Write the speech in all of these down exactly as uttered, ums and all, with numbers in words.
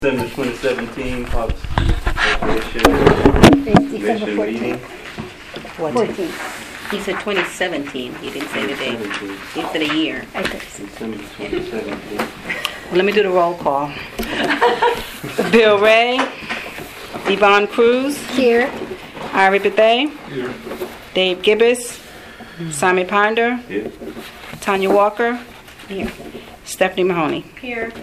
December twenty seventeen Parks Commission Commission meeting. fourteenth. He said twenty seventeen. He didn't say the date. He said a year. December twenty seventeen. Well, let me do the roll call. Bill Ray. Yvonne Cruz. Here. Ari Bethay. Here. Dave Gibbous. Sami Ponder. Here. Tanya Walker. Here. Stephanie Mahoney. Here.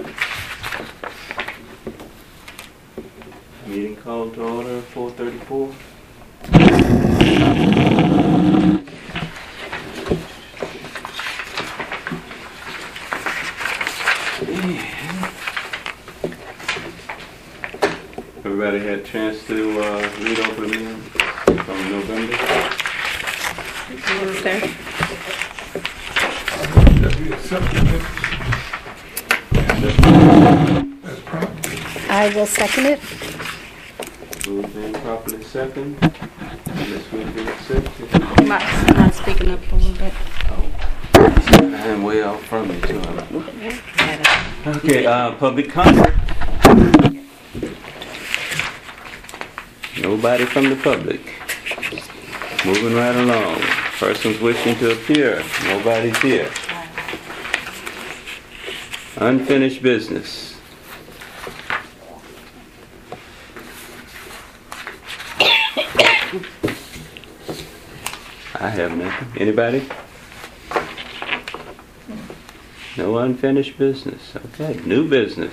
Meeting called to order four thirty-four. Everybody had a chance to uh, read over the minutes from November. Sir. I will second it. Moved in properly second. Ms. Whitfield accepted. You might not speaking up a little bit. I'm way out from you too. Okay, uh, public comment. Nobody from the public. Moving right along. Persons wishing to appear. Nobody's here. Unfinished business. I have nothing. Anybody? No unfinished business. Okay, new business.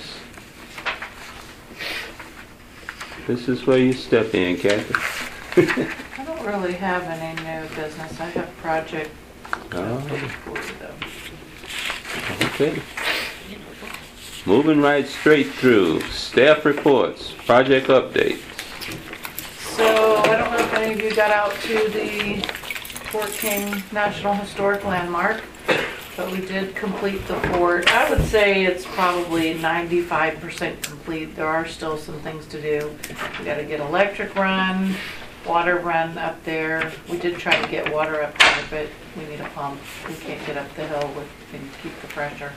This is where you step in, Kathy. I don't really have any new business. I have project Oh, for you though. okay. Moving right straight through. Staff reports. Project update. So I don't know if any of you got out to the Fort King National Historic Landmark, but we did complete the fort. I would say it's probably ninety-five percent complete. There are still some things to do. We got to get electric run, water run up there. We did try to get water up there, but we need a pump. We can't get up the hill with and keep the pressure.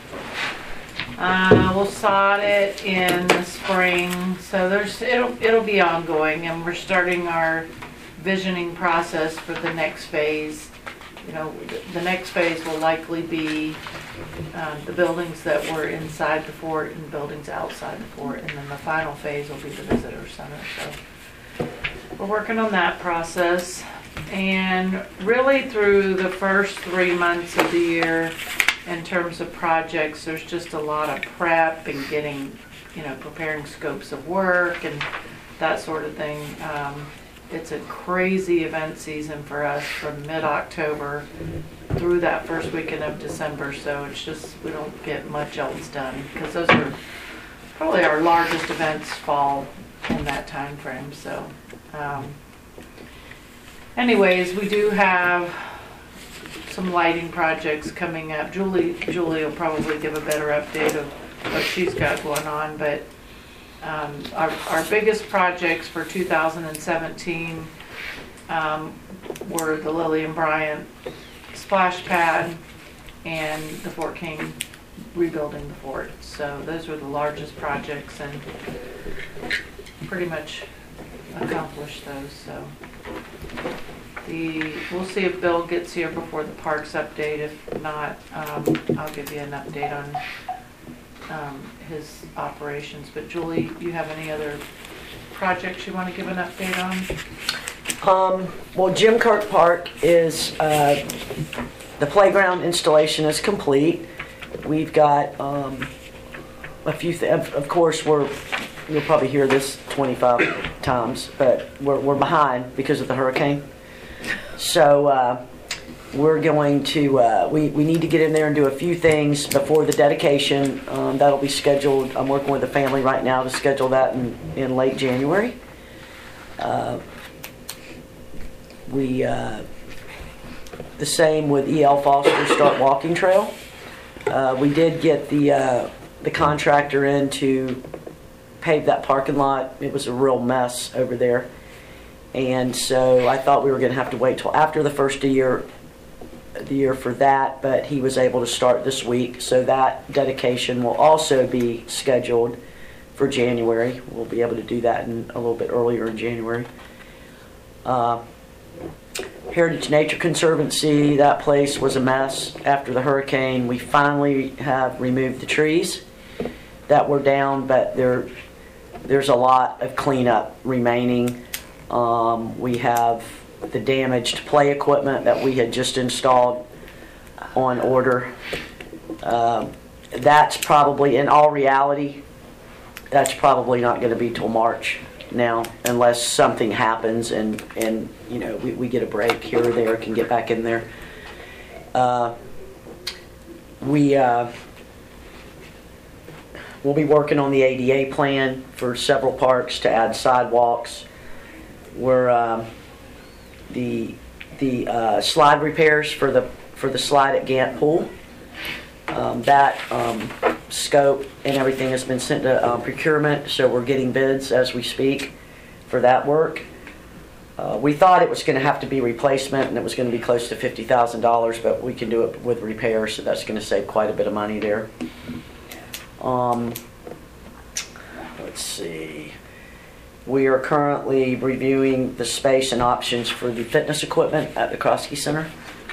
Uh, we'll sod it in the spring, so there's it'll it'll be ongoing, and we're starting our visioning process for the next phase. You know, the next phase will likely be um, the buildings that were inside the fort and buildings outside the fort, and then the final phase will be the visitor center. So we're working on that process, and really through the first three months of the year, in terms of projects, there's just a lot of prep and getting, you know, preparing scopes of work and that sort of thing. Um, it's a crazy event season for us from mid-October through that first weekend of December, so it's just, we don't get much else done because those are probably our largest events fall in that time frame. So um, anyways, we do have some lighting projects coming up. Julie, Julie will probably give a better update of what she's got going on, but um, our, our biggest projects for two thousand seventeen um, were the Lillian Bryant splash pad and the Fort King rebuilding the fort. So those were the largest projects, and pretty much accomplished those. So The, we'll see if Bill gets here before the parks update. If not, um, I'll give you an update on um, his operations. But Julie, you have any other projects you want to give an update on? Um, well, Jim Kirk Park is, uh, the playground installation is complete. We've got um, a few, th of, of course, we're, you'll probably hear this twenty-five times, but we're, we're behind because of the hurricane. So uh, we're going to, uh, we, we need to get in there and do a few things before the dedication. Um, that'll be scheduled. I'm working with the family right now to schedule that in, in late January. Uh, we, uh, the same with E L Foster Start Walking Trail. Uh, we did get the, uh, the contractor in to pave that parking lot. It was a real mess over there. And so I thought we were going to have to wait till after the first year, the year for that, but he was able to start this week. So that dedication will also be scheduled for January. We'll be able to do that in a little bit earlier in January. Uh, Heritage Nature Conservancy, that place was a mess after the hurricane. We finally have removed the trees that were down, but there, there's a lot of cleanup remaining. Um, we have the damaged play equipment that we had just installed on order. Um, that's probably, in all reality, that's probably not going to be till March now, unless something happens and, and you know, we, we get a break here or there, can get back in there. Uh, we, uh, we'll be working on the A D A plan for several parks to add sidewalks. We're, uh, the, the uh, slide repairs for the, for the slide at Gant Pool. Um, that um, scope and everything has been sent to uh, procurement, so we're getting bids as we speak for that work. Uh, we thought it was going to have to be replacement and it was going to be close to fifty thousand dollars, but we can do it with repair, so that's going to save quite a bit of money there. Um, let's see. We are currently reviewing the space and options for the fitness equipment at the Kroski Center.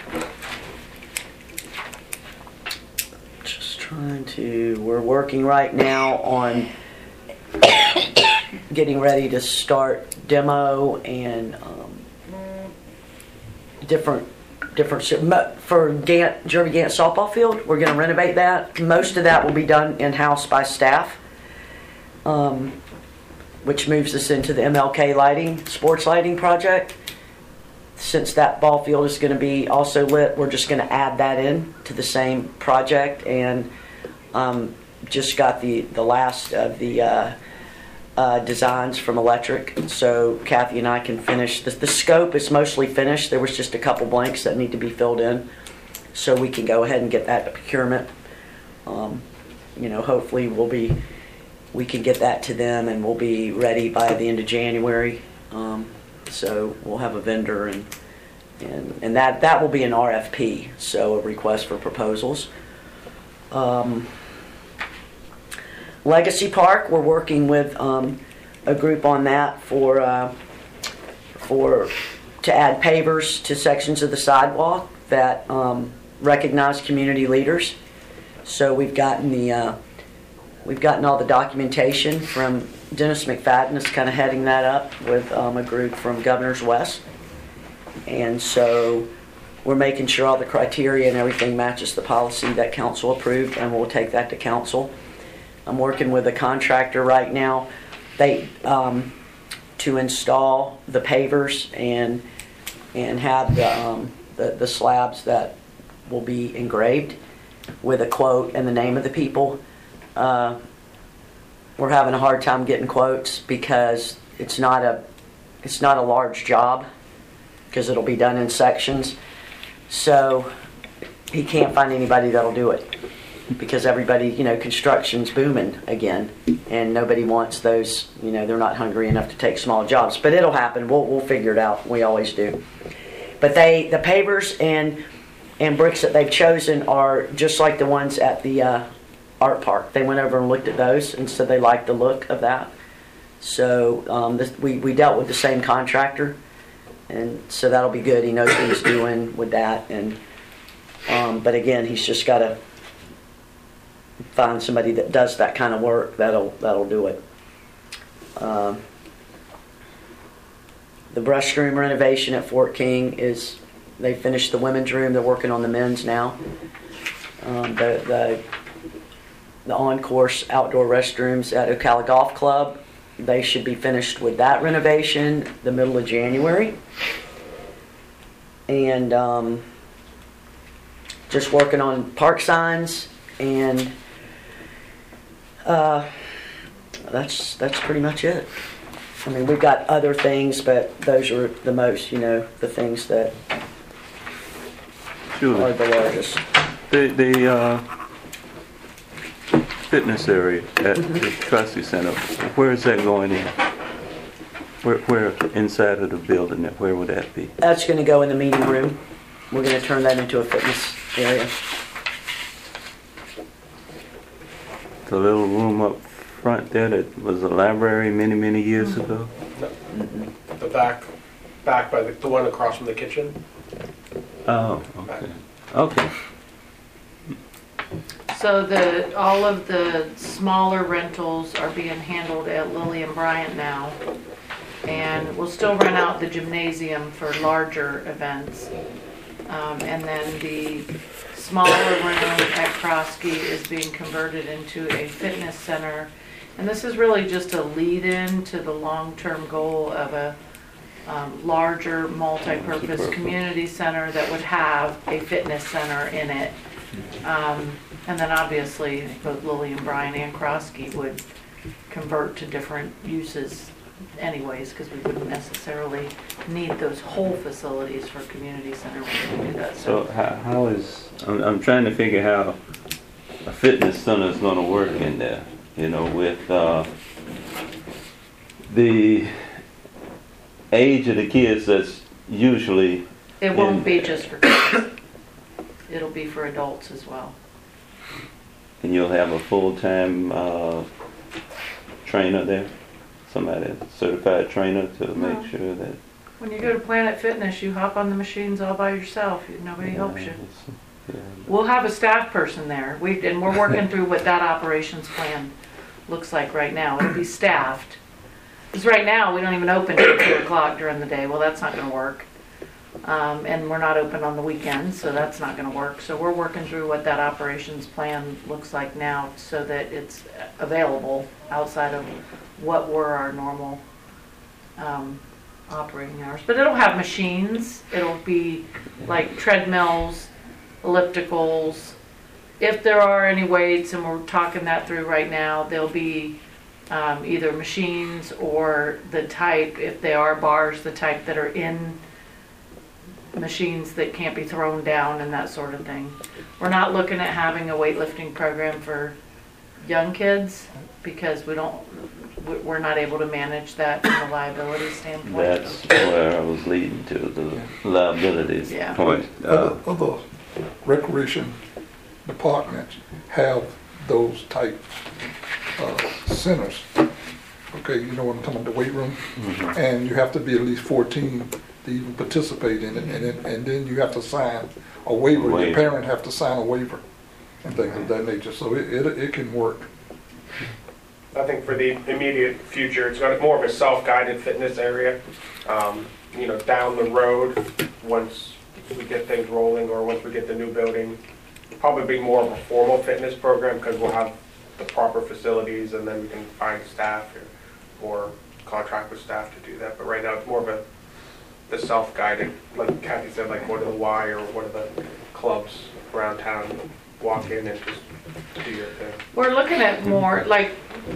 Trying to, we're working right now on getting ready to start demo and um, different different for Gant, Jeremy Gant softball field. We're going to renovate that. Most of that will be done in-house by staff, um, which moves us into the M L K lighting, sports lighting project. Since that ball field is going to be also lit, we're just going to add that in to the same project, and um, just got the, the last of the uh, uh, designs from Electric, so Kathy and I can finish. The, the scope is mostly finished. There was just a couple blanks that need to be filled in, so we can go ahead and get that to procurement. Um, you know, hopefully we'll be, we can get that to them and we'll be ready by the end of January. Um, So we'll have a vendor, and and and that that will be an R F P, so a request for proposals. Um, Legacy Park, we're working with um, a group on that for uh, for to add pavers to sections of the sidewalk that um, recognize community leaders. So we've gotten the uh, we've gotten all the documentation from Dennis McFadden is kind of heading that up with um, a group from Governor's West. And so we're making sure all the criteria and everything matches the policy that council approved, and we'll take that to council. I'm working with a contractor right now they um, to install the pavers and and have the, um, the, the slabs that will be engraved with a quote and the name of the people. Uh, We're having a hard time getting quotes because it's not a it's not a large job, because it'll be done in sections. So he can't find anybody that'll do it, because everybody, you know, construction's booming again, and nobody wants those, you know, they're not hungry enough to take small jobs. But it'll happen. We'll we'll figure it out. We always do. But they the pavers and and bricks that they've chosen are just like the ones at the uh, Art Park. They went over and looked at those and said they liked the look of that. So um, this, we, we dealt with the same contractor, and so that'll be good. He knows what he's doing with that. And um, but again, he's just got to find somebody that does that kind of work that'll that'll do it. Um, the restroom renovation at Fort King is, they finished the women's room. They're working on the men's now. Um, the the The on-course outdoor restrooms at Ocala Golf Club, they should be finished with that renovation the middle of January. And um, just working on park signs, and uh, that's that's pretty much it. I mean, we've got other things, but those are the most, you know, the things that Sure. are the largest. The, the uh, fitness area at the Kroski Center, where is that going in? Where, where inside of the building, where would that be? That's going to go in the meeting room. We're going to turn that into a fitness area. The little room up front there that was a library many, many years ago? The back, back by the, the one across from the kitchen. Oh, okay. Okay. So the, all of the smaller rentals are being handled at Lilly and Bryant now. And we'll still rent out the gymnasium for larger events. Um, and then the smaller room at Krosky is being converted into a fitness center. And this is really just a lead-in to the long-term goal of a um, larger multi-purpose Multi-purpose. community center that would have a fitness center in it. Um, and then obviously both Lilly and Bryant and Krosky would convert to different uses anyways, because we wouldn't necessarily need those whole facilities for community center when we do that. So how, how is, I'm, I'm trying to figure how a fitness center is gonna work in there, you know, with, uh, the age of the kids that's usually, It won't in- be just for kids. It'll be for adults as well. and you'll have a full-time, uh, trainer there? Somebody, certified trainer to No. make sure that. When you go to Planet Fitness, you hop on the machines all by yourself. Nobody helps you. Yeah. We'll have a staff person there. We, and we're working through what that operations plan looks like right now. It'll be staffed. Because right now, we don't even open till two o'clock during the day. Well, that's not gonna work. Um, and we're not open on the weekends, so that's not gonna work. So we're working through what that operations plan looks like now so that it's available outside of what were our normal, um, operating hours. But it'll have machines. It'll be like treadmills, ellipticals. If there are any weights, and we're talking that through right now, there'll be um, either machines or the type, if they are bars, the type that are in machines that can't be thrown down and that sort of thing. We're not looking at having a weightlifting program for young kids because we don't, we- we're not able to manage that from a liability standpoint. That's where I was leading to, the liabilities Yeah. point. Uh, Other, other recreation departments have those type, uh, centers. Okay, you know what I'm talking about, the weight room? And you have to be at least fourteen to even participate in it, and then, and then you have to sign a waiver, Waiver. your parent have to sign a waiver and things of that nature, so it, it, it can work. I think for the immediate future, it's gonna more of a self-guided fitness area. Um, you know, down the road, once we get things rolling or once we get the new building, probably be more of a formal fitness program because we'll have the proper facilities and then we can find staff or, or contract with staff to do that. But right now, it's more of a the self-guided, like Kathy said, like one of the Y or one of the clubs around town. Walk in and just do your thing. We're looking at more, like,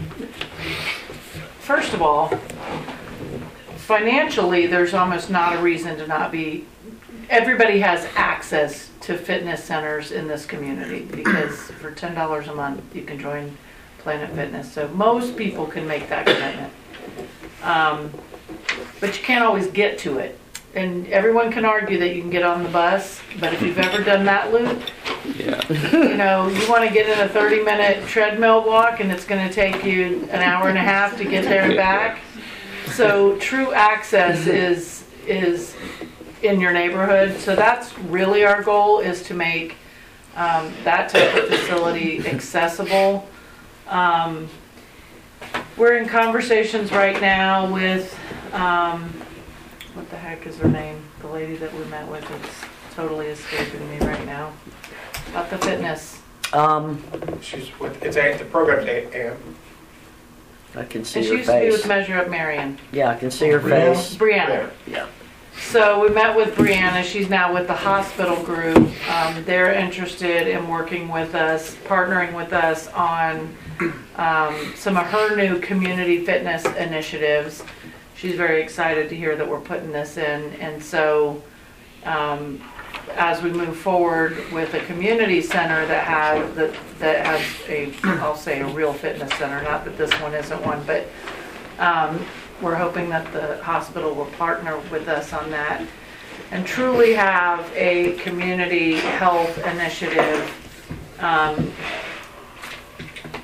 first of all, financially, there's almost not a reason to not be, everybody has access to fitness centers in this community because for ten dollars a month, you can join Planet Fitness. So most people can make that commitment. Um, but you can't always get to it. And everyone can argue that you can get on the bus, but if you've ever done that loop, Yeah. you know, you want to get in a thirty minute treadmill walk and it's going to take you an hour and a half to get there and back. So true access is, is in your neighborhood. So that's really our goal, is to make um, that type of facility accessible. Um, we're in conversations right now with, um, what the heck is her name? The lady that we met with, it's totally escaping me right now. About the fitness. Um, She's with, it's a, the program's A M. I can see And she her used to be with face. Measure Up Marion. Yeah, I can see her Brianna? face. Brianna. Yeah. So we met with Brianna. She's now with the hospital group. Um, they're interested in working with us, partnering with us on um, some of her new community fitness initiatives. She's very excited to hear that we're putting this in. And so um, as we move forward with a community center that has, that, that has a, I'll say a real fitness center, not that this one isn't one, but um, we're hoping that the hospital will partner with us on that and truly have a community health initiative um,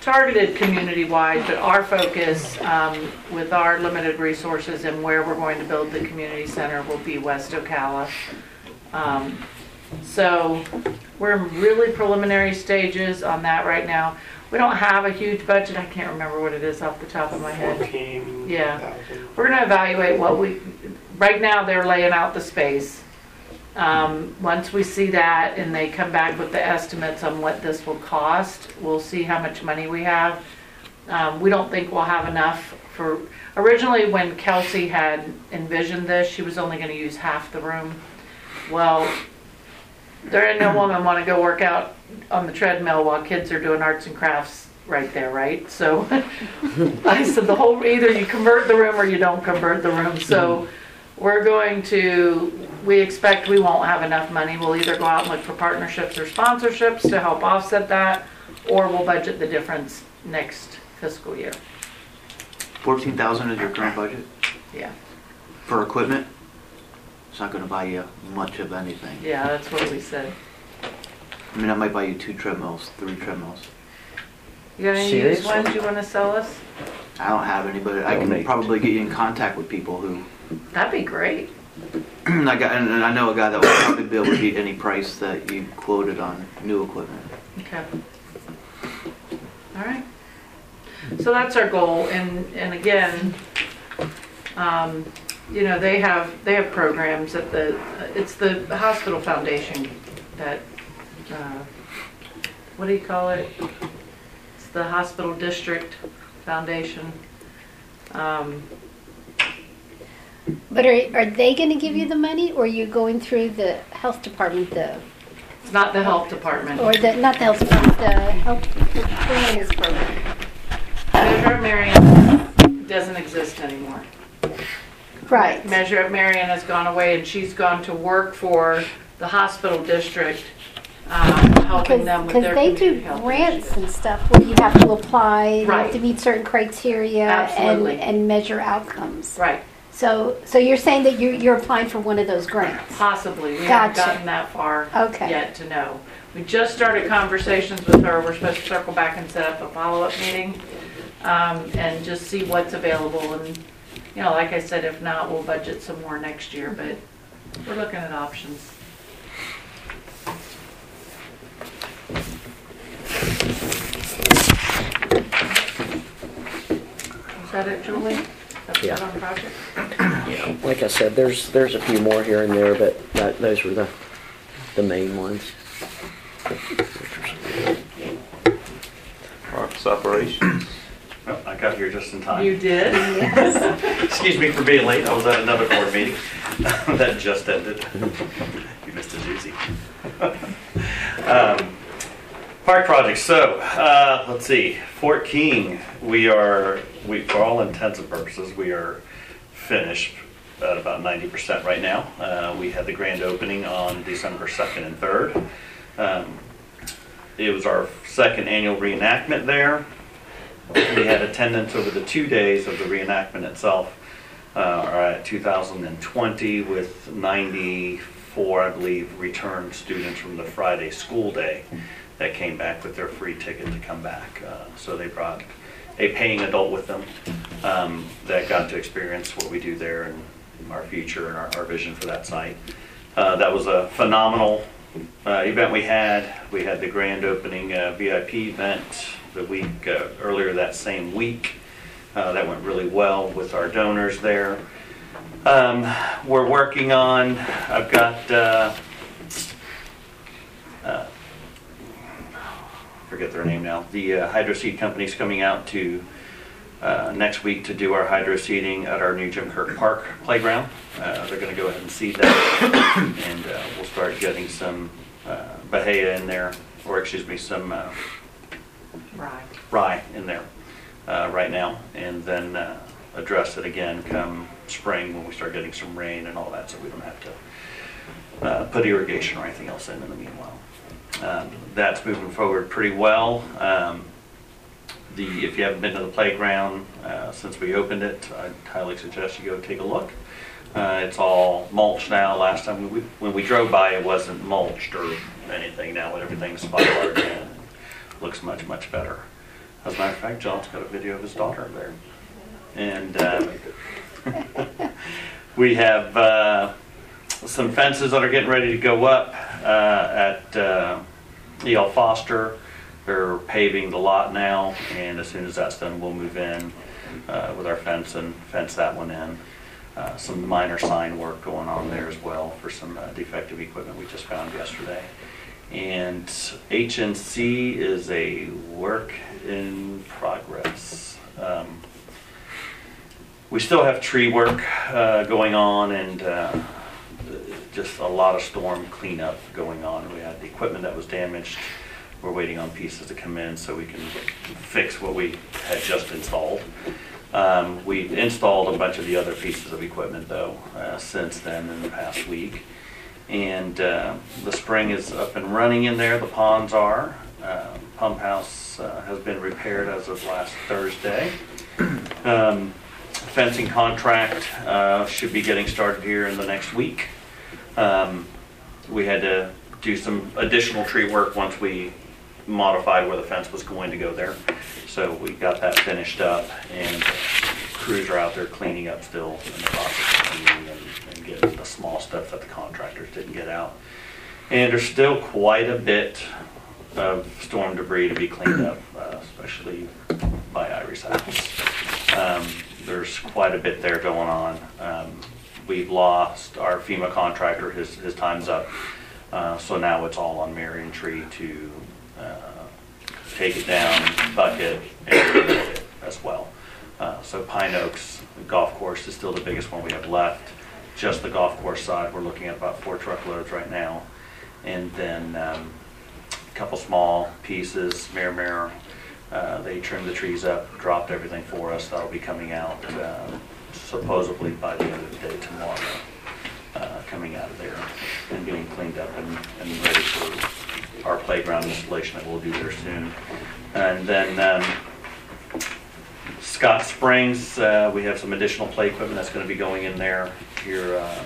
targeted community-wide, but our focus um, with our limited resources and where we're going to build the community center will be West Ocala. Um, So we're in really preliminary stages on that right now. We don't have a huge budget. I can't remember what it is off the top of my head. fourteen Yeah. thousand. We're gonna evaluate what we, right now they're laying out the space. Um, once we see that and they come back with the estimates on what this will cost, we'll see how much money we have. Um, we don't think we'll have enough for, originally when Kelsey had envisioned this, she was only gonna use half the room. Well, there ain't no woman wanna go work out on the treadmill while kids are doing arts and crafts right there, right? So I said the whole, either you convert the room or you don't convert the room. So we're going to, we expect we won't have enough money. We'll either go out and look for partnerships or sponsorships to help offset that, or we'll budget the difference next fiscal year. Fourteen thousand is your current budget Yeah, for equipment? It's not gonna buy you much of anything. yeah, that's what we said. I mean, I might buy you two treadmills, three treadmills. You got any used Seriously? ones you wanna sell us? I don't have any, but I can Donate. probably get you in contact with people who, That'd be great. I got, and and I know a guy that will probably be able to beat any price that you quoted on new equipment. Okay. All right. So that's our goal, and, and again, um, you know, they have, they have programs at the, it's the hospital foundation that, uh, what do you call it? It's the hospital district foundation. Um, But are, are they going to give you the money, or are you going through the health department, the, It's not the health department. or the, not the health department, the health, the is program? Measure at Marion doesn't exist anymore. Right. Measure at Marion has gone away, and she's gone to work for the hospital district, um, helping Because them with because their they community do health grants initiatives. and stuff where you have to apply, and you Right. have to meet certain criteria and, Absolutely. and measure outcomes. Right, So, so you're saying that you're, you're applying for one of those grants? possibly. We haven't Gotcha. gotten that far Okay. yet to know. We just started conversations with her. We're supposed to circle back and set up a follow-up meeting, um, and just see what's available. And, you know, like I said, if not, we'll budget some more next year, but we're looking at options. Is that it, Julie? That's Yeah. it on project? Yeah, like I said, there's, there's a few more here and there, but that, those were the, the main ones. Parks operations. Oh, I got here just in time. You did? Excuse me for being late. I was at another board meeting that just ended. You missed a doozy. um, park projects. So uh, let's see. Fort King. We are, we for all intents and purposes, we are finished at about ninety percent right now. Uh, we had the grand opening on December second and third. Um, it was our second annual reenactment there. We had attendance over the two days of the reenactment itself, uh, are at two thousand twenty, with ninety-four, I believe, returned students from the Friday school day that came back with their free ticket to come back. Uh, so they brought a paying adult with them um, that got to experience what we do there and our future and our, our vision for that site. Uh, that was a phenomenal uh, event we had. We had the grand opening uh, V I P event the week uh, earlier that same week. Uh, that went really well with our donors there. Um, we're working on, I've got, uh, uh, forget their name now, the uh, hydro seed company's coming out to uh, next week to do our hydro seeding at our new Jim Kirk Park playground. Uh, they're going to go ahead and seed that, and uh, we'll start getting some uh, Bahia in there, or excuse me, some uh, Right. rye in there uh, right now, and then uh, address it again come spring when we start getting some rain and all that, so we don't have to uh, put irrigation or anything else in in the meanwhile. Um, that's moving forward pretty well. Um, the if you haven't been to the playground uh, since we opened it, I highly suggest you go take a look. Uh, it's all mulched now. Last time we, when we drove by, it wasn't mulched or anything. Now everything's fired in. Looks much, much better. As a matter of fact, John's got a video of his daughter there. And uh, we have uh, some fences that are getting ready to go up uh, at uh, E L Foster. They're paving the lot now, and as soon as that's done, we'll move in uh, with our fence and fence that one in. Uh, some minor sign work going on there as well for some uh, defective equipment we just found yesterday. And H N C is a work in progress. Um, we still have tree work uh, going on, and uh, just a lot of storm cleanup going on. We had the equipment that was damaged. We're waiting on pieces to come in so we can fix what we had just installed. Um, we've installed a bunch of the other pieces of equipment though uh, since then in the past week. And uh, the spring is up and running in there, the ponds are. Uh, pump house uh, has been repaired as of last Thursday. Um, fencing contract uh, should be getting started here in the next week. Um, we had to do some additional tree work once we modified where the fence was going to go there. So we got that finished up, and crews are out there cleaning up still in the process of cleaning and, and getting the small stuff that the contractors didn't get out. And there's still quite a bit of storm debris to be cleaned up, uh, especially by Irie's house. Um, there's quite a bit there going on. Um, we've lost our FEMA contractor, his, his time's up. Uh, so now it's all on Marion Tree to uh, take it down, bucket, and reload it as well. Uh, so Pine Oaks Golf Course is still the biggest one we have left. Just the golf course side, we're looking at about four truckloads right now. And then um, a couple small pieces, Mirror Mirror. Uh, they trimmed the trees up, dropped everything for us. That'll be coming out uh, supposedly by the end of the day tomorrow. Uh, coming out of there and being cleaned up and, and ready for our playground installation that we'll do there soon. And then um, Scott Springs, uh, we have some additional play equipment that's going to be going in there here, uh,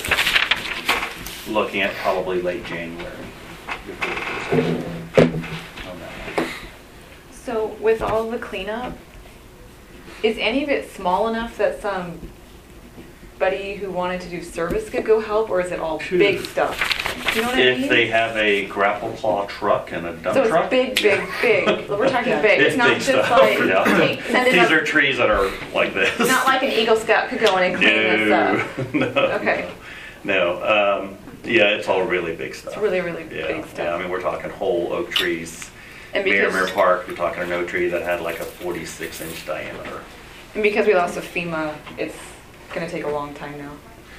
looking at probably late January. Before on that. So with all the cleanup, is any of it small enough that some buddy who wanted to do service could go help, or is it all big stuff? You know what I mean? If they have a grapple claw truck and a dump so truck. So it's big, big, big. We're talking big. It's It's not big just stuff, like, yeah. take, send it These up. are trees that are like this. Not like an Eagle Scout could go in and clean this up. No, Okay. no. Um, yeah, it's all really big stuff. It's really, really yeah, big stuff. Yeah, I mean, we're talking whole oak trees. And Mirror because- Mirror Park, we're talking an oak tree that had like a forty-six inch diameter. And because we lost a FEMA, it's going to take a long time now.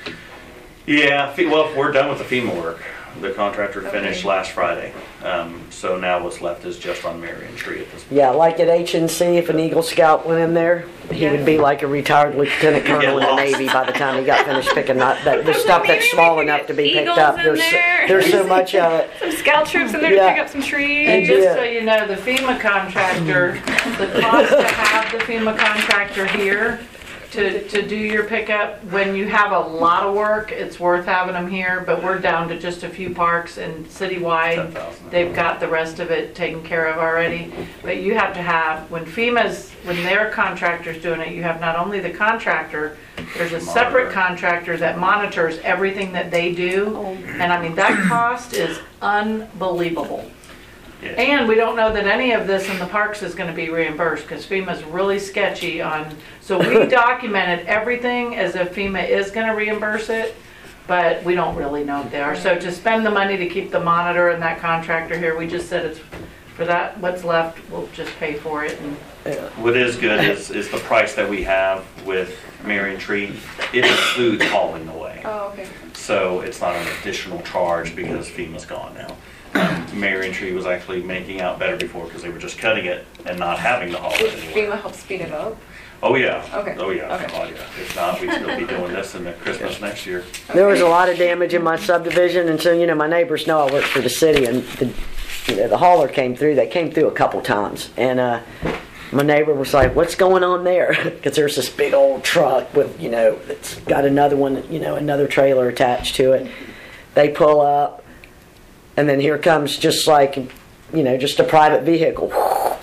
Yeah, fe- well, we're done with the FEMA work. The contractor Okay. finished last Friday. Um, so now what's left is just on Marion Tree at this point. Yeah, like at H N C, if an Eagle Scout went in there, he would be like a retired lieutenant colonel in the lost. Navy by the time he got finished picking that, that the stuff that's small enough to be picked Eagles up. in There's so, there. there's so much of it. Some scout troops in there Yeah. to pick up some trees. And just Yeah. so you know, the FEMA contractor, the cost to have the FEMA contractor here to, to do your pickup, when you have a lot of work, it's worth having them here, but we're down to just a few parks and citywide. ten thousand. They've got the rest of it taken care of already. But you have to have, when FEMA's, when their contractor's doing it, you have not only the contractor, there's a separate Monitor. contractor that monitors everything that they do. And I mean, that cost is unbelievable. Yeah. And we don't know that any of this in the parks is gonna be reimbursed, because FEMA's really sketchy on, so we documented everything as if FEMA is gonna reimburse it, but we don't really know if they are. So to spend the money to keep the monitor and that contractor here, we just said it's, for that, what's left, we'll just pay for it. And What is good is, is the price that we have with Marion Tree. It includes hauling away. Oh, okay. So it's not an additional charge because FEMA's gone now. Um, Marion Tree was actually making out better before because they were just cutting it and not having to haul Would it anymore. FEMA help speed it up? Oh, yeah. Okay. Oh, yeah. Okay. Oh, yeah. If not, we'd still be doing this in the Christmas next year. There was a lot of damage in my subdivision, and so, you know, my neighbors know I work for the city, and the, you know, the hauler came through. They came through a couple times, and uh, my neighbor was like, "What's going on there?" Because there's this big old truck with, you know, it's got another one, you know, another trailer attached to it. They pull up, and then here comes just like, you know, just a private vehicle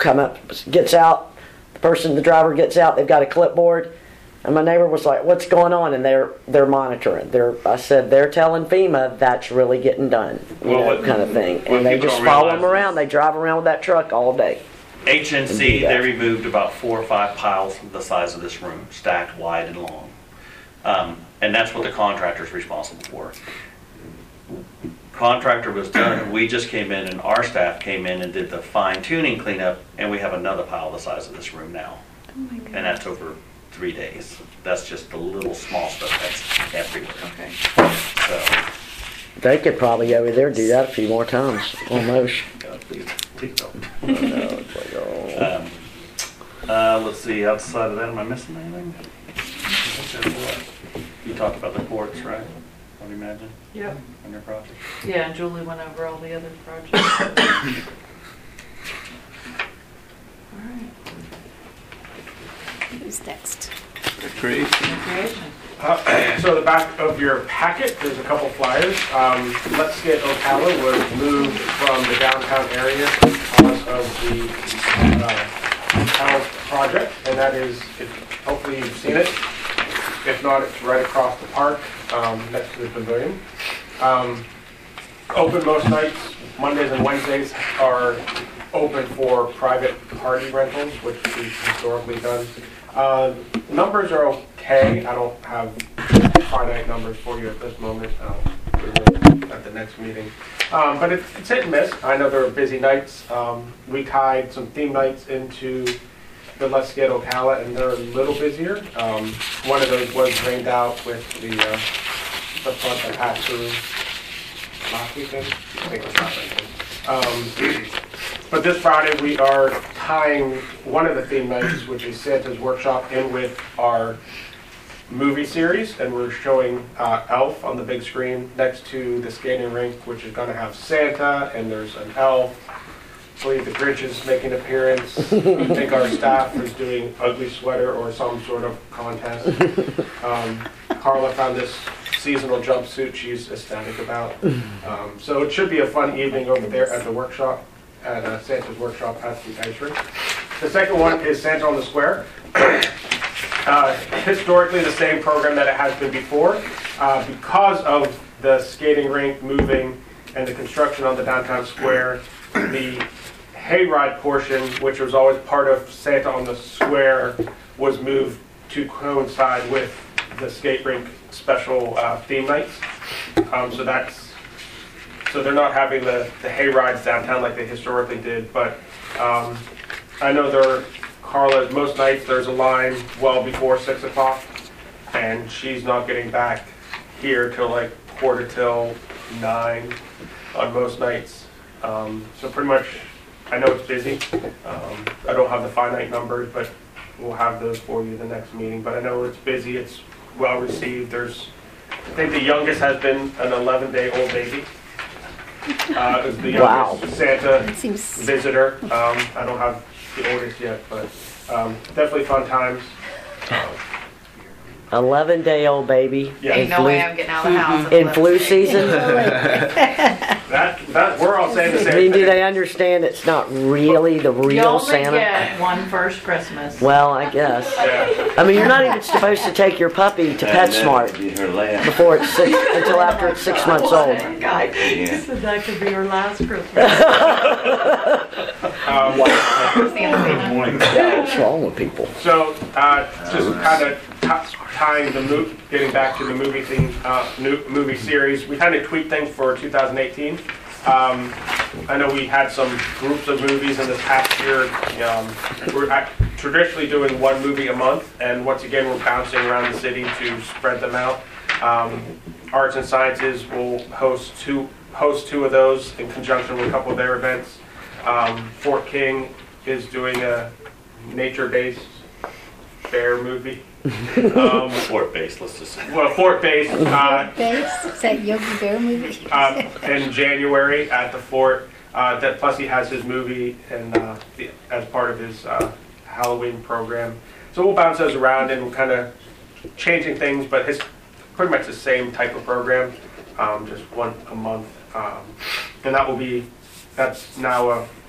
come up, gets out, the person, the driver gets out, they've got a clipboard, and my neighbor was like, what's going on? And they're, they're monitoring. They're, I said, they're telling FEMA that's really getting done, you Well, know, what- kind of thing. what And they people just don't follow realize them around, is- they drive around with that truck all day. H N And C, do they that. removed about four or five piles the size of this room, stacked wide and long. Um, and that's what the contractor's responsible for. Contractor was done, we just came in and our staff came in and did the fine tuning cleanup, and we have another pile the size of this room now. And that's over three days. That's just the little small stuff that's everywhere. Okay. So, They could probably go over there and do that a few more times, almost. God, please, please don't. Oh, no, it's like, oh. Um, uh, let's see, outside of that, am I missing anything? I think that's it. You talked about the courts, right? I would imagine, Yep. on your project. Yeah, and Julie went over all the other projects. Who's next? Recreation. Recreation. Uh, So the back of your packet, there's a couple flyers. Um, Let's Get Ocala was moved from the downtown area because of the uh, house project, and that is, if- hopefully you've seen it. If not, it's right across the park, um, next to the pavilion. Um, Open most nights, Mondays and Wednesdays are open for private party rentals, which we've historically done. Uh, Numbers are okay. I don't have finite numbers for you at this moment. I'll do them at the next meeting. Um, But it's it's hit and miss. I know there are busy nights. Um, We tied some theme nights into the Let's Get Ocala, and they're a little busier. Um, One of those was rained out with the uh, the flood that passed through last weekend. I think it was last weekend. Um, But this Friday, we are tying one of the theme nights, which is Santa's Workshop, in with our movie series, and we're showing uh, Elf on the big screen next to the skating rink, which is going to have Santa, and there's an elf. I believe the Grinch is making an appearance. I think our staff is doing ugly sweater or some sort of contest. Um, Carla found this seasonal jumpsuit she's ecstatic about. Um, so it should be a fun evening over there at the workshop, at uh, Santa's Workshop at the ice rink. The second one is Santa on the Square. Uh, historically, the same program that it has been before. Uh, because of the skating rink moving and the construction on the downtown square, the hayride portion, which was always part of Santa on the Square, was moved to coincide with the skate rink special uh, theme nights. Um, so that's so they're not having the the hay rides downtown like they historically did. But um, I know there, Carla, most nights there's a line well before six o'clock, and she's not getting back here till like quarter till nine on most nights. Um, so pretty much, I know it's busy. Um, I don't have the finite numbers, but we'll have those for you the next meeting. But I know it's busy. It's well received. There's, I think the youngest has been an eleven-day-old baby. Uh, is the youngest Wow. Santa It seems, visitor. Um, I don't have the oldest yet, but um, definitely fun times. eleven-day-old baby. Yeah. Ain't no way I'm getting out of the house. In flu season? That, that we're all saying the I same mean, do thing. they understand it's not really the You real only Santa? get one first Christmas. Well, I guess. Yeah. I mean, you're not even supposed to take your puppy to PetSmart Her last. before it's six, until after it's six months old. Guy Yeah. said that could be her last Christmas. Um, What's wrong with people? So, uh, just kind of t- tying the mo- getting back to the movie theme, uh, new movie series, we kind of tweaked things for two thousand eighteen. Um, I know we had some groups of movies in this past year. Um, we're at, traditionally doing one movie a month, and once again, we're bouncing around the city to spread them out. Um, Arts and Sciences will host two host two of those in conjunction with a couple of their events. Um, Fort King is doing a nature-based bear movie. Um, Fort base, let's just say. well, Fort Base uh, base, is that Yogi Bear movie? uh, in January at the fort. Uh, that plus he has his movie and uh, the, as part of his uh, Halloween program. So we'll bounce those around and we're kind of changing things, but it's pretty much the same type of program, um, just one a month. Um, and that will be, that's now a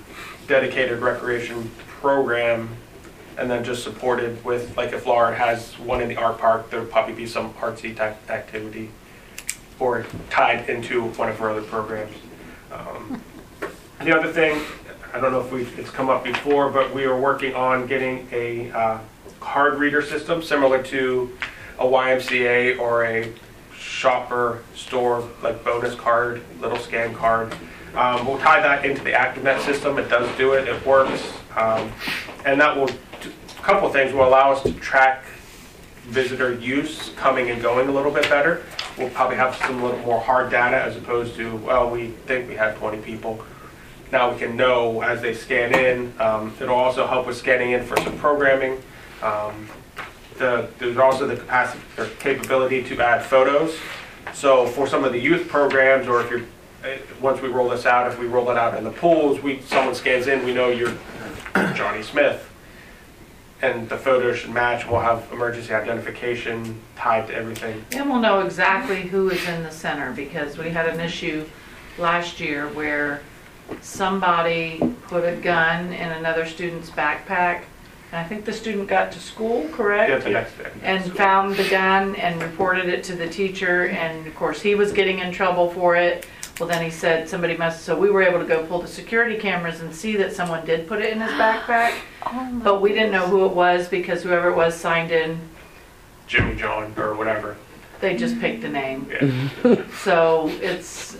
dedicated recreation program, and then just supported with, like if Laura has one in the art park, there'll probably be some artsy type activity or tied into one of her other programs. Um, the other thing, I don't know if we've, it's come up before, but we are working on getting a uh, card reader system similar to a Y M C A or a shopper store, like bonus card, little scan card. Um, we'll tie that into the ActiveNet system. It does do it, it works. Um, and that will, a couple of things will allow us to track visitor use coming and going a little bit better. We'll probably have some little more hard data as opposed to, well, we think we had twenty people. Now we can know as they scan in. Um, it'll also help with scanning in for some programming. Um, the, there's also the capacity or capability to add photos. So for some of the youth programs, or if you're, once we roll this out, if we roll it out in the pools, we someone scans in, we know you're Johnny Smith. And the photos should match. We'll have emergency identification tied to everything. And we'll know exactly who is in the center, because we had an issue last year where somebody put a gun in another student's backpack. And I think the student got to school, correct? Yeah, the next day. And found the gun and reported it to the teacher. And of course, he was getting in trouble for it. Well, then he said somebody must, so we were able to go pull the security cameras and see that someone did put it in his backpack. Oh But we didn't know who it was because whoever it was signed in, Jimmy John or whatever. they just picked a name. Yeah. So it's,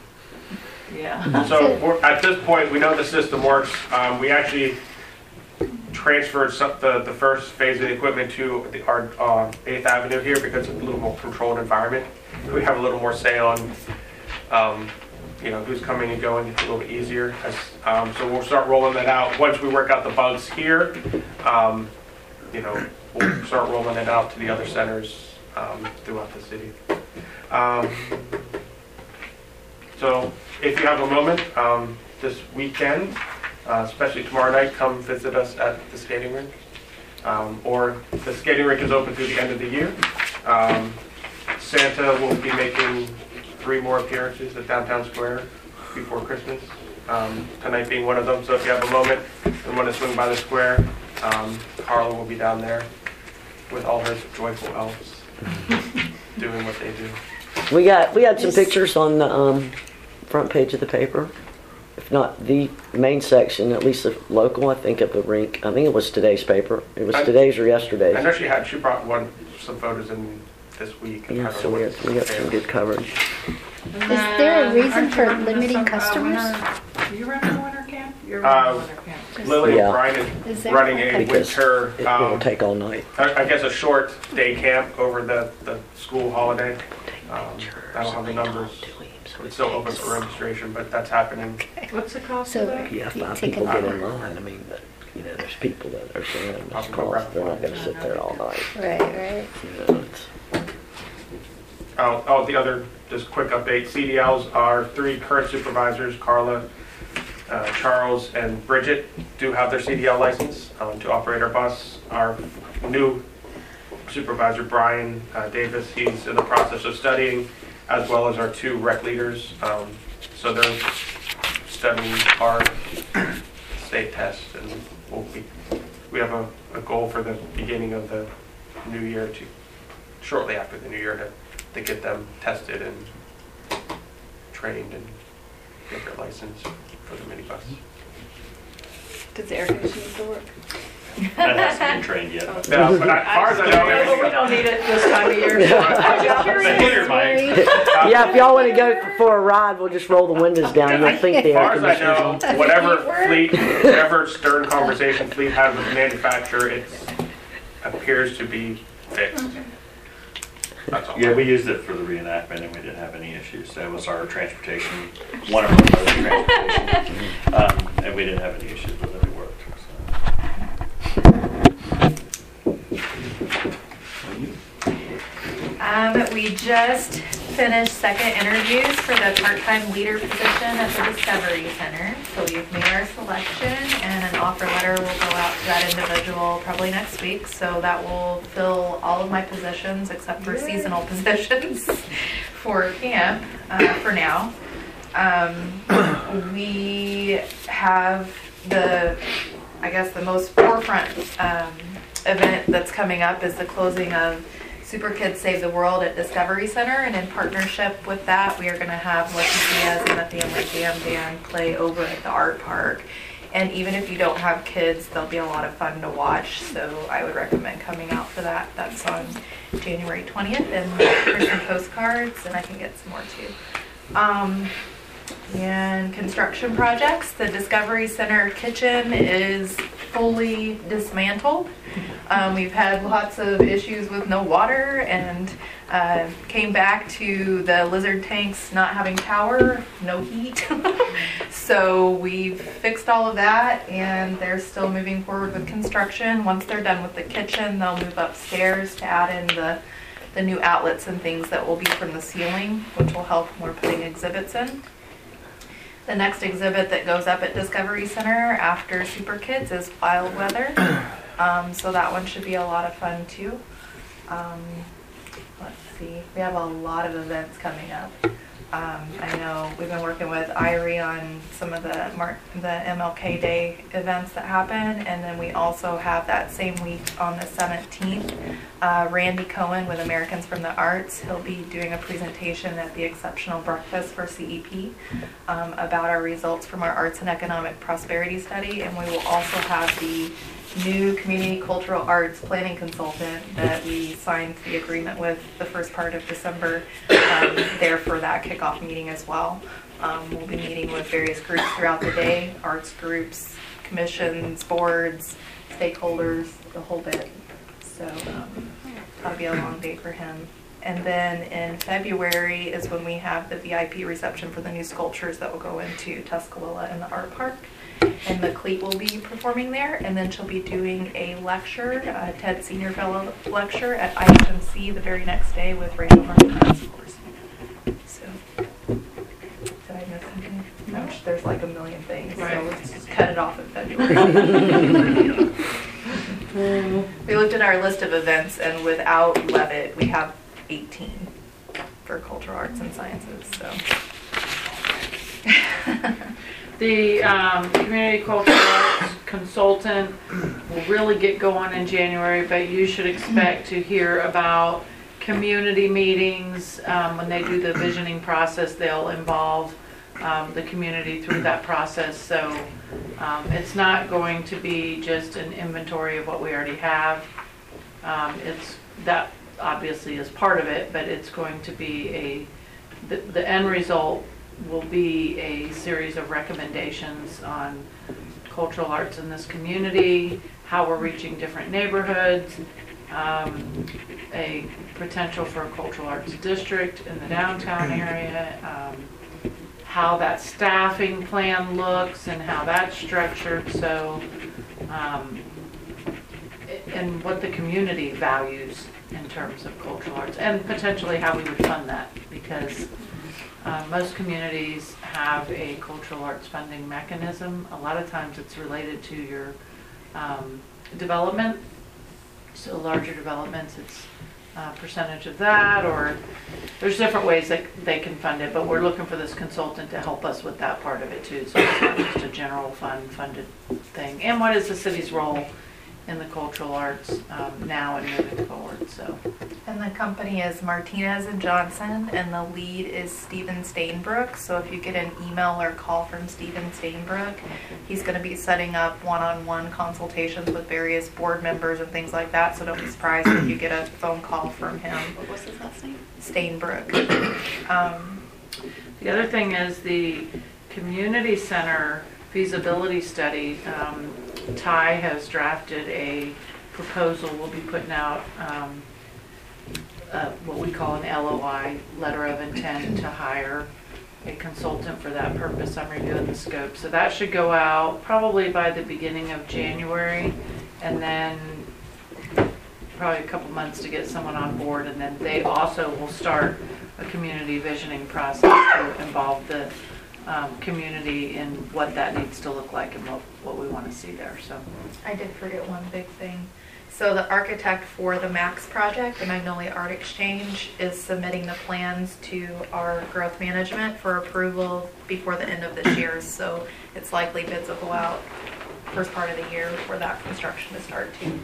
yeah. So we're, at this point, we know the system works. Um, we actually transferred some, the, the first phase of the equipment to the, our uh, eighth Avenue here because it's a little more controlled environment. We have a little more say on um, you know, who's coming and going. It's a little bit easier. As, um, so we'll start rolling that out. Once we work out the bugs here, um, you know, we'll start rolling it out to the other centers um, throughout the city. Um, so if you have a moment um, this weekend, uh, especially tomorrow night, come visit us at the skating rink. Um, or the skating rink is open through the end of the year. Um, Santa will be making three more appearances at Downtown Square before Christmas. Um, tonight being one of them. So if you have a moment and want to swing by the square, um, Carla will be down there with all her joyful elves doing what they do. We got we had some pictures on the um, front page of the paper. If not the main section, at least the local, I think, of the rink. I think it was today's paper. It was I, today's or yesterday's. I know she had, she brought one, some photos in this week. Yeah, so we got, we got some good coverage. Is there a reason for limiting customers? Are you running a winter camp? You're Uh, running a winter camp. Lily Yeah. O'Brien Is is there- running a Because winter, it will um, take all night. I I guess a short day camp over the, the school holiday. Um, I don't have the numbers. It's still open for registration, but that's happening. What's the cost So- of that? Yeah, You five take people a- get in line. I mean, but you know, there's people that are saying this I'll go cost. They're not grab going to sit there all night. Right, right. You know, it's, Oh, oh, the other, just quick update, C D Ls are three current supervisors, Carla, uh, Charles, and Bridget do have their C D L license um, to operate our bus. Our new supervisor, Brian uh, Davis, he's in the process of studying, as well as our two rec leaders. Um, so they're studying our state test, and we'll be, we have a, a goal for the beginning of the new year to, shortly after the new year, to to get them tested and trained and get their license for the minibus. Does the air conditioning still work? That hasn't been trained yet. Yeah, but as far as I know, We everything don't need it this time of year. The hitter might. yeah, if y'all want to go for a ride, we'll just roll the windows down. You'll think the As air far as I conditioner's know, on. whatever fleet, whatever Stern conversation fleet has with the manufacturer, it appears to be fixed. That's all. Yeah, we used it for the reenactment and we didn't have any issues. That was our transportation, one of our modes of transportation. Um, and we didn't have any issues with it. It worked. Um, we just finished second interviews for the part-time leader position at the Discovery Center. So we've made our selection and an offer letter will go out to that individual probably next week. So that will fill all of my positions except for seasonal positions for camp uh, for now. Um, we have the, I guess the most forefront um, event that's coming up is the closing of Super Kids Save the World at Discovery Center, and in partnership with that, we are going to have Lucky Diaz and the Family Jam Band play over at the art park. And even if you don't have kids, there'll be a lot of fun to watch, so I would recommend coming out for that. That's on January twentieth, and there's some postcards, and I can get some more too. Um, and construction projects, the Discovery Center kitchen is fully dismantled. Um, we've had lots of issues with no water, and uh, came back to the lizard tanks not having power, no heat. So we've fixed all of that, and they're still moving forward with construction. Once they're done with the kitchen, they'll move upstairs to add in the, the new outlets and things that will be from the ceiling, which will help when we're putting exhibits in. The next exhibit that goes up at Discovery Center after Super Kids is Wild Weather. Um, so that one should be a lot of fun too. Um, let's see, we have a lot of events coming up. Um, I know we've been working with Irie on some of the Mark, the M L K Day events that happen, and then we also have that same week on the seventeenth, uh, Randy Cohen with Americans from the Arts. He'll be doing a presentation at the Exceptional Breakfast for C E P um, about our results from our Arts and Economic Prosperity Study, and we will also have the new community cultural arts planning consultant that we signed the agreement with the first part of December um, there for that kickoff meeting as well. Um, we'll be meeting with various groups throughout the day, arts groups, commissions, boards, stakeholders, the whole bit. So um, that'll be a long day for him. And then in February is when we have the V I P reception for the new sculptures that will go into Tuscaloosa in the art park. And the Cleat will be performing there, and then she'll be doing a lecture, a TED Senior Fellow lecture at I H M C the very next day with Rachel Martinez, of course. So, did I miss something? No, there's like a million things, Right. so let's just cut it off in February. We looked at our list of events, and without Levitt, we have eighteen for cultural arts and sciences, so. The um, community cultural arts consultant will really get going in January, but you should expect to hear about community meetings. Um, when they do the visioning process, they'll involve um, the community through that process. So um, it's not going to be just an inventory of what we already have. Um, it's that obviously is part of it, but it's going to be a the, the end result will be a series of recommendations on cultural arts in this community, how we're reaching different neighborhoods, um, a potential for a cultural arts district in the downtown area, um, how that staffing plan looks and how that's structured, so um, and what the community values in terms of cultural arts, and potentially how we would fund that, because Uh, most communities have a cultural arts funding mechanism. A lot of times it's related to your um, development. So larger developments, it's a percentage of that, or there's different ways that they can fund it, but we're looking for this consultant to help us with that part of it too. So it's not just a general fund funded thing. And what is the city's role in the cultural arts um, now and moving forward? So. And the company is Martinez and Johnson, and the lead is Stephen Stainbrook. So if you get an email or call from Stephen Stainbrook, he's going to be setting up one-on-one consultations with various board members and things like that. So don't be surprised if you get a phone call from him. What was his last name? Stainbrook. Um, The other thing is the community center feasibility study. Um, Ty has drafted a proposal. We'll be putting out um, uh, what we call an L O I, letter of intent to hire a consultant for that purpose. I'm reviewing the scope. So that should go out probably by the beginning of January, and then probably a couple months to get someone on board, and then they also will start a community visioning process to involve the um, community in what that needs to look like and what, what we want to see there. So I did forget one big thing. So the architect for the MAX project, the Magnolia Art Exchange, is submitting the plans to our growth management for approval before the end of this year. So it's likely bids will go out first part of the year for that construction to start too.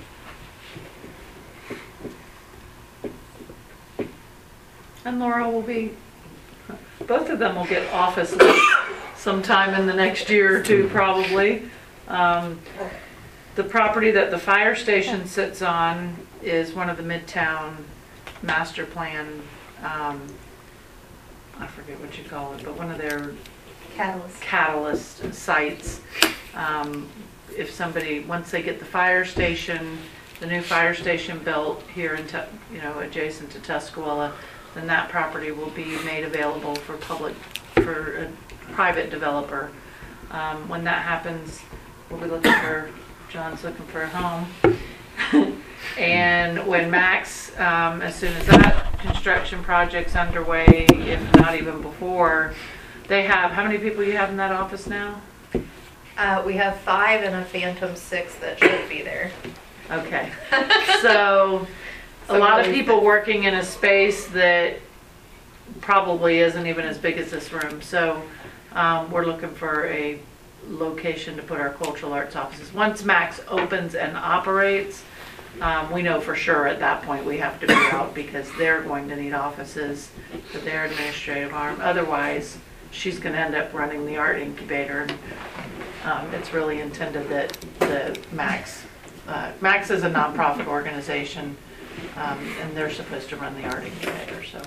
And Laura will be, both of them will get office sometime in the next year or two probably. Um, the property that the fire station sits on is one of the Midtown master plan, um, I forget what you call it, but one of their Catalyst. catalyst sites. Um, if somebody, once they get the fire station, the new fire station built here in, Tu- you know, adjacent to Tuscola, then that property will be made available for public, for a private developer. Um, when that happens, we'll be looking for, John's looking for a home. And when Max, um, as soon as that construction project's underway, if not even before, they have, how many people you have in that office now? Uh, we have five and a Phantom six that should be there. Okay. So a lot of people working in a space that probably isn't even as big as this room. So um, we're looking for a location to put our cultural arts offices. Once Max opens and operates, um, we know for sure at that point we have to be out because they're going to need offices for their administrative arm. Otherwise, she's going to end up running the art incubator. And, um, it's really intended that the Max, uh, Max is a nonprofit organization, um, and they're supposed to run the art incubator. So,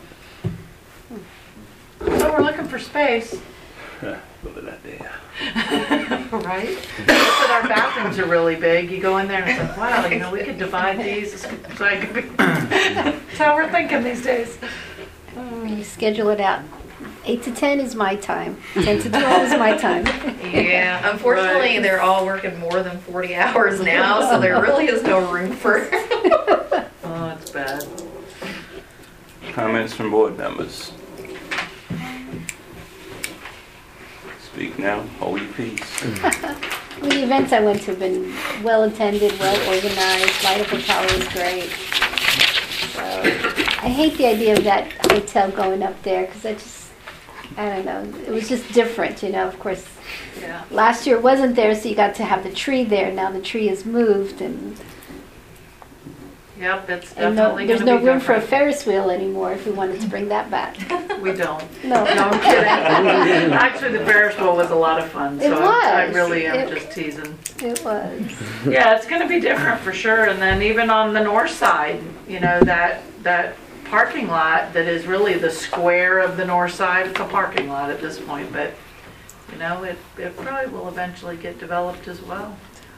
so we're looking for space. Good idea. Right? But our bathrooms are really big. You go in there and it's like, wow, you know, we could divide these. So I could be, that's how we're thinking these days. You schedule it out. Eight to ten is my time. Ten to twelve is my time. Yeah, unfortunately, Right. they're all working more than forty hours now, so there really is no room for. Oh, it's bad. Comments from board members? Speak now, hold your peace. The events I went to have been well attended, well organized. Light Up and Power was great. So I hate the idea of that hotel going up there because I just, I don't know, it was just different, you know. Of course, Yeah. last year it wasn't there, so you got to have the tree there. Now the tree is moved, and, Yep, it's and no, definitely there's going to no be room for a different. Ferris wheel anymore if we wanted to bring that back. We don't. No. No, I'm kidding. Actually, the Ferris wheel was a lot of fun. It So I, I was. really am It- just teasing. It was. Yeah, it's going to be different for sure. And then even on the north side, you know, that that parking lot that is really the square of the north side. It's a parking lot at this point, but you know, it it probably will eventually get developed as well.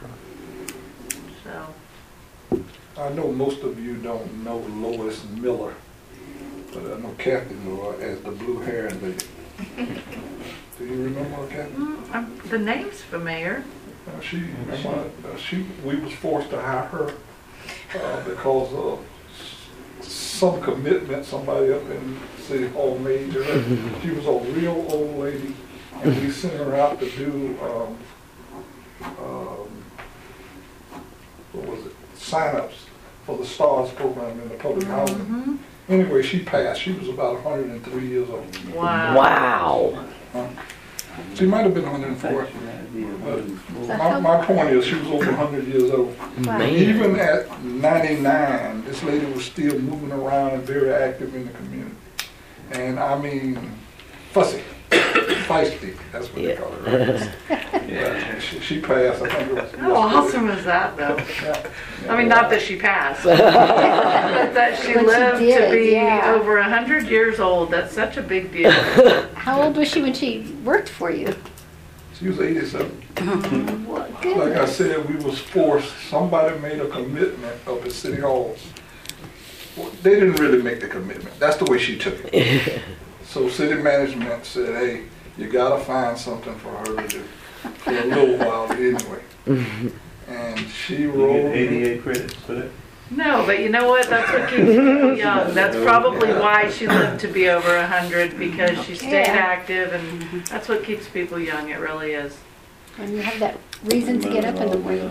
So I know most of you don't know Lois Miller, but I know Kathy knew her as the blue-haired lady. Do you remember her, Kathy? mm, um, the name's familiar. Uh, she, remember, uh, she, we was forced to hire her uh, because of s- some commitment somebody up in City Hall made to her. She was a real old lady, and we sent her out to do, um, um, what was it, sign-ups for the STARS program in the public housing. Mhm. Anyway, she passed. She was about one hundred three years old. Wow. Wow. Huh? She might have been one hundred four. But my, my point is, she was over one hundred years old. Wow. Man. Even at ninety-nine, this lady was still moving around and very active in the community. And I mean, fussy, feisty, that's what they call her. Right? Yeah, she, she passed, I think it was. How awesome is that, though? Yeah. I mean, not that she passed, but that she What she lived to did, be yeah. over a hundred years old. That's such a big deal. How old was she when she worked for you? She was eighty-seven. What Like I goodness. said, we was forced, somebody made a commitment up at City Hall. Well, they didn't really make the commitment. That's the way she took it. So city management said, hey, you gotta find something for her to do for a little while anyway. And she You rolled. get eighty-eight credits for that? No, but you know what? That's what keeps people young. That's probably why she lived to be over a hundred, because she stayed Yeah. active, and that's what keeps people young. It really is. When you have that reason to get up in the morning.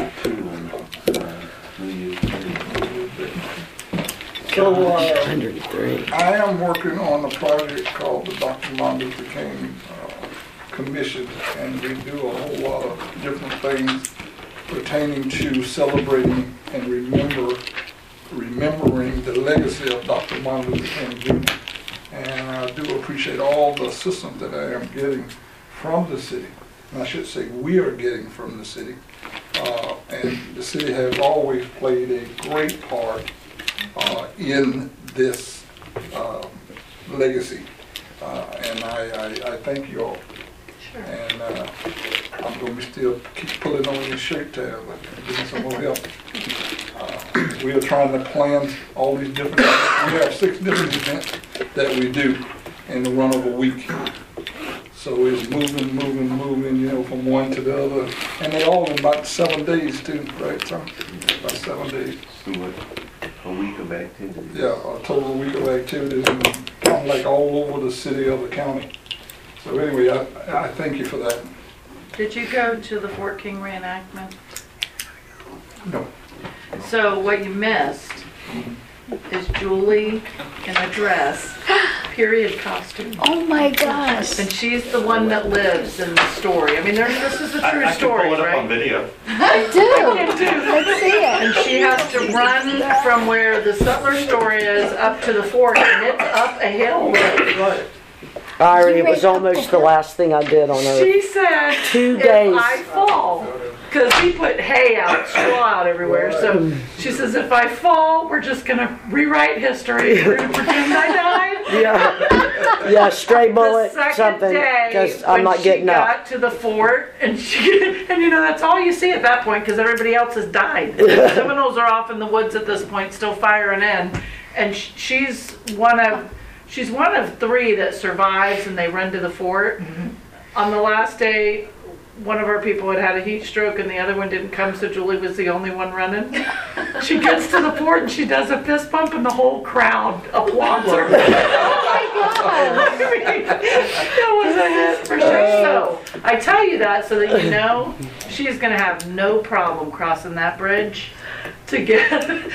So, uh, one hundred three. I am working on a project called the Doctor Martin Luther King uh, commission, and we do a whole lot of different things pertaining to celebrating and remember, remembering the legacy of Doctor Martin Luther King Junior And I do appreciate all the assistance that I am getting from the city. And I should say we are getting from the city. Uh, and the city has always played a great part uh, in this uh, legacy. Uh, and I, I, I thank you all. Sure. And uh, I'm going to be still keep pulling on your shirt tab and getting some more help. Uh, we are trying to plan all these different, we have six different events that we do in the run of a week. So it's moving, moving, moving, you know, from one to the other. And they all in about seven days too, right, Tom? About seven days. So what, a week of activity? Yeah, a total week of activities, and kind of like all over the city of the county. So anyway, I, I thank you for that. Did you go to the Fort King reenactment? No. So what you missed is Julie in a dress, period costume. Oh my gosh. And she's the one that lives in the story. I mean, there's, this is a I, true I can story, pull it up right? on video. I do. Let's see And it. she has to run from where the Sutler store is up to the fort, and it's up a hill. Irie, it was almost the last thing I did on Earth. She said, Two if days. I fall, because he put hay out, straw out everywhere, so she says, if I fall, we're just gonna rewrite history. We're gonna pretend I died. Yeah, yeah, stray bullet, The second something, day, because I'm when not getting she up. got to the fort, and she, and you know, that's all you see at that point, because everybody else has died. The Seminoles are off in the woods at this point, still firing in, and sh- she's one of, she's one of three that survives, and they run to the fort. On the last day, one of our people had had a heat stroke and the other one didn't come, so Julie was the only one running. She gets to the fort and she does a fist bump and the whole crowd applauds her. Oh my God. That was a hit for sure. So, I tell you that so that you know she's going to have no problem crossing that bridge to get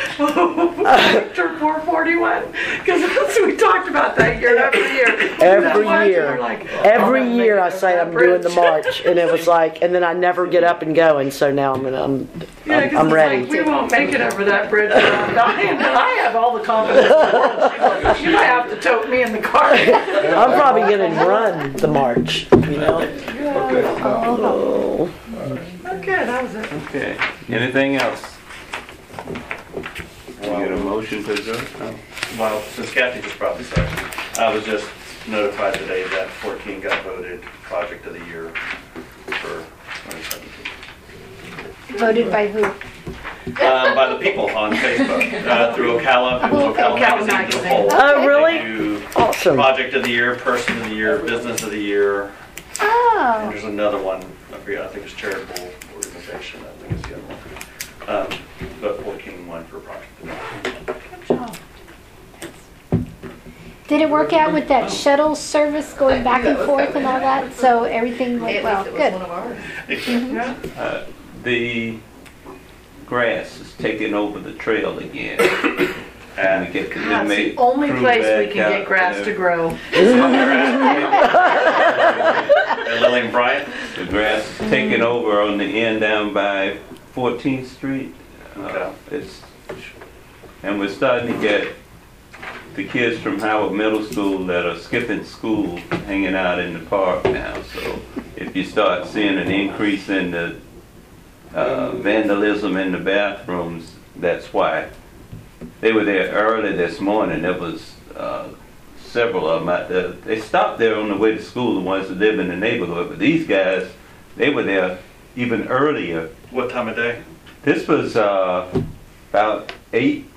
Victor four forty-one, because we talked about that year after year. Every That year. we're like, Every "Oh, I'm year I making say that I'm doing the bridge." march, and it was like, and then I never get up and go, and so now I'm gonna, I'm, Yeah, I'm, 'cause I'm it's ready. like, we won't make it over that bridge without dying, and I have all the confidence in the world. You might have to tote me in the car. I'm probably gonna run the march, you know? Okay. Oh. Okay, that was it. Okay, anything else? You get a motion to adjourn? No. Well, since Kathy just brought this up, I was just notified today that fourteen got voted Project of the Year for twenty seventeen. Voted by who? Um, by the people on Facebook, uh, through Ocala, it was Ocala Ocala Magazine. Magazine. as a whole. Oh, really? They do Awesome. Project of the Year, Person of the Year, Business of the Year, and Oh. there's another one, I forget, I think it's charitable organization, I think it's the other one. Um, but fourteen won for Project of the Year. Good job. Did it work out with that shuttle service going back and forth and all that? So everything went well? Good. Yeah. Uh, The grass is taking over the trail again. And we get the That's the inmate only crew place we back can out get grass there. to grow. And Lily and Bryant? The grass is taking over on the end down by fourteenth street. Uh, Okay. It's, and we're starting to get the kids from Howard Middle School that are skipping school hanging out in the park now. So if you start seeing an increase in the uh, vandalism in the bathrooms, that's why. They were there early this morning. There was uh, several of them out there. They stopped there on the way to school, the ones that live in the neighborhood. But these guys, they were there even earlier. What time of day? This was uh, about eight.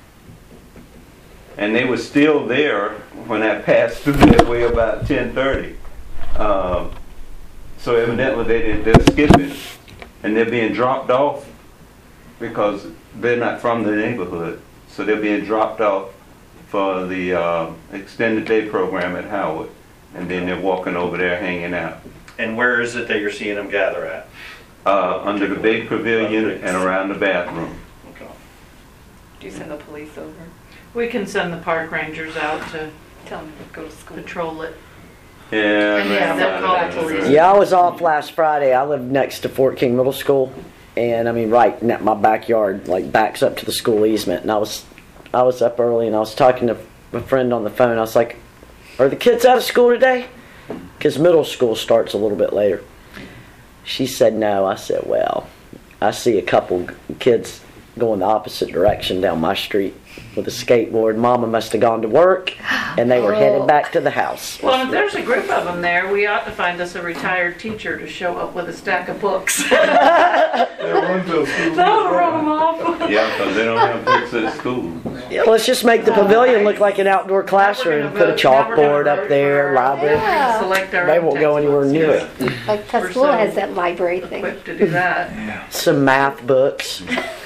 And they were still there when I passed through that way about ten thirty. Um, so evidently they didn't, they're skipping. And they're being dropped off because they're not from the neighborhood. So they're being dropped off for the uh, extended day program at Howard. And then they're walking over there hanging out. And where is it that you're seeing them gather at? Uh, under the big pavilion and around the bathroom. Okay. Do you send the police over? We can send the park rangers out to Tell them to go to school. patrol it. Yeah, And yeah, man, they'll right, call right, the police. right. Yeah, I was off last Friday. I live next to Fort King Middle School, and I mean, right in my backyard, like backs up to the school easement. And I was, I was up early, and I was talking to a friend on the phone. I was like, "Are the kids out of school today?" Because middle school starts a little bit later. She said no. I said, "Well, I see a couple kids going the opposite direction down my street with a skateboard. Mama must have gone to work, and they were Oh. headed back to the house." Well, if there's a group of them there, we ought to find us a retired teacher to show up with a stack of books. They'll run to a school. That'll run them off. Yeah, because they don't have books at school. Yeah, let's just make the pavilion look like an outdoor classroom. Put a chalkboard up there, library. Yeah. Select our They own won't go anywhere near it. Like We're Tuscola so has that library thing. equipped to do that. Some math books.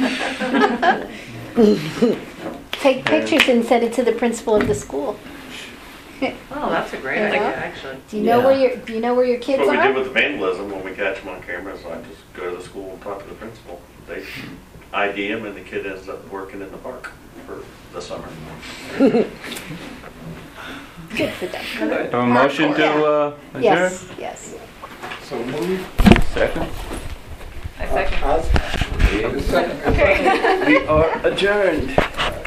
Take pictures and send it to the principal of the school. Oh, that's a great Yeah. idea, actually. Do you know Yeah. where your Do you know where your kids What we did are? with the vandalism, when we catch them on camera, is I just go to the school and talk to the principal. They I D him and the kid ends up working in the park for the summer. Good for them. Have a motion to uh, adjourn? Yes, yes. So move. Second? I second. Second. We are adjourned.